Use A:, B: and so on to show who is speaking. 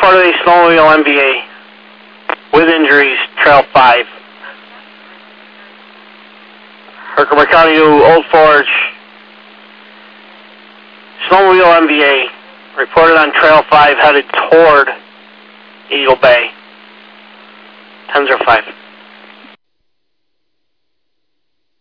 A: report of a snowmobile MVA with injuries, Trail 5. Herkimer County to Old Forge. Snowmobile MVA reported on Trail 5 headed toward Eagle Bay. 10-05.